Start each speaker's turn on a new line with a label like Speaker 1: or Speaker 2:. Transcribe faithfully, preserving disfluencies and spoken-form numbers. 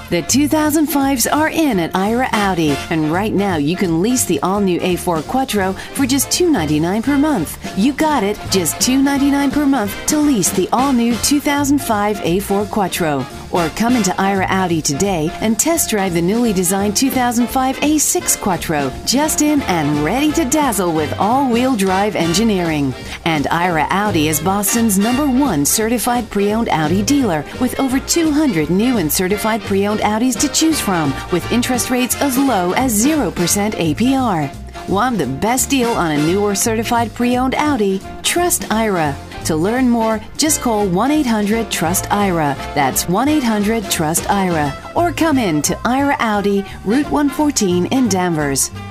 Speaker 1: The two thousand fives are in at Ira Audi, and right now you can lease the all-new A four Quattro for just two hundred ninety-nine dollars per month. You got it, just two hundred ninety-nine dollars per month to lease the all-new two thousand five A four Quattro. Or come into Ira Audi today and test drive the newly designed two thousand five A six Quattro, just in and ready to dazzle with all-wheel drive engineering. And Ira Audi is Boston's number one certified pre-owned Audi dealer, with over two hundred new and certified pre-owned Audis to choose from, with interest rates as low as zero percent A P R. Want the best deal on a new or certified pre-owned Audi? Trust Ira. To learn more, just call one eight hundred trust Ira. That's one eight hundred trust Ira. Or come in to Ira Audi, Route one fourteen in Danvers.